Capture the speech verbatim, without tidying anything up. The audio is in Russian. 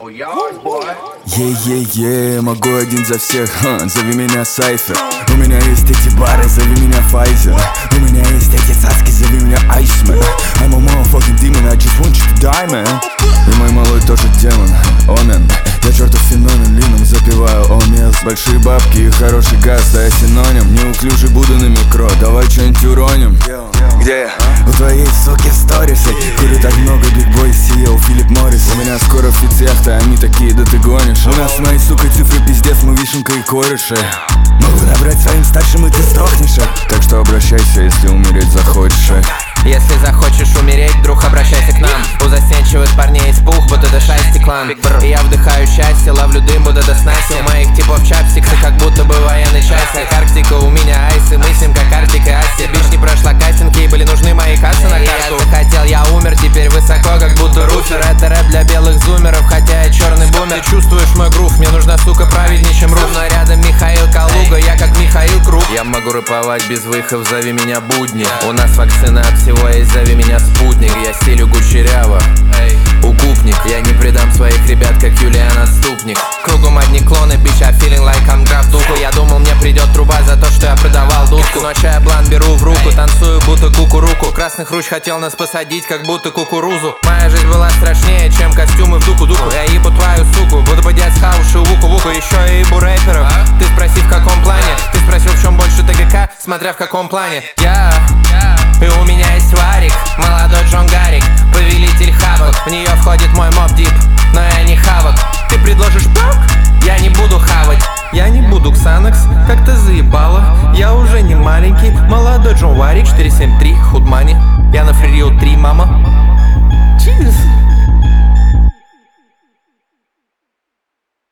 Е-е-е, могу один за всех, ха, зови меня Сайфер. У меня есть эти бары, зови меня Файзер. У меня есть эти цацки, зови меня Айсмен. I'm a motherfucking demon, I just want you to die, man. И мой малой тоже демон, онен. Я чертов феномен, лином запиваю омес. Большие бабки и хороший газ, да я синоним. Неуклюжий буду на микро, давай что-нибудь уроним. Где я? У твоей суки в сторисе. Курю так много, бигбой, си и о, Филипп Моррис. У меня скоро в фицехта, они такие, да ты гонишь. У нас с моей сукой цифры пиздец, мы вишенка и кореши. Могу набрать своим старшим, и ты сдохнешь. Так что обращайся, если умереть захочешь. Если захочешь умереть, вдруг обращайся к нам. У застенчивых парней испух, будто это шайсти клан. И я вдыхаю счастье, ловлю дым, будто это снасти. У моих типов чапстиксы, как будто бы военный часик. Арктика, у меня айсы, мы с ним как Артик и Асти. Бич не прошла кастинг, ей были нужны мои кассы на карту. Я захотел, я умер, теперь высоко, как будто руфер. Это рэп для белых зумеров, хотя я черный бумер. Ты чувствуешь мой грув, мне нужна сука правильнее, чем руф. Но рядом Михаил Калуга, я как Михаил Круг. Я могу рэповать без выходов, зови меня Будни. У нас вакцина от всего есть, зови меня Спутник. Я стилю кучеряво, укупник. Я не предам своих ребят, как Юлиан Отступник. Кругом одни клоны, bitch, I feeling like I'm Граф Дуку. Я думал, мне придет труба за то, что я продавал дудку. Но чай блан беру в руку, танцую, будто кукуруку. Красных руч хотел нас посадить, как будто кукурузу. Моя жизнь была страшнее, чем костюмы в дуку-дуку. Я ебу твою суку, буду поднять с хауши вуку-вуку. Еще я ебу рэперов. Ты спроси, в каком плане. Ты спросил, в чем больше ТГК, смотря в каком плане. Я... И у меня есть Варик, молодой Джон Гарик, повелитель хавок. В нее входит мой моб-дип, но я не хавок. Ты предложишь пак? Я не буду хавать. Я не буду Ксанакс, как ты заебала. Я уже не маленький, молодой Джон Варик. Четыре семь три, худмани. Я на фририо три, мама. Чиз.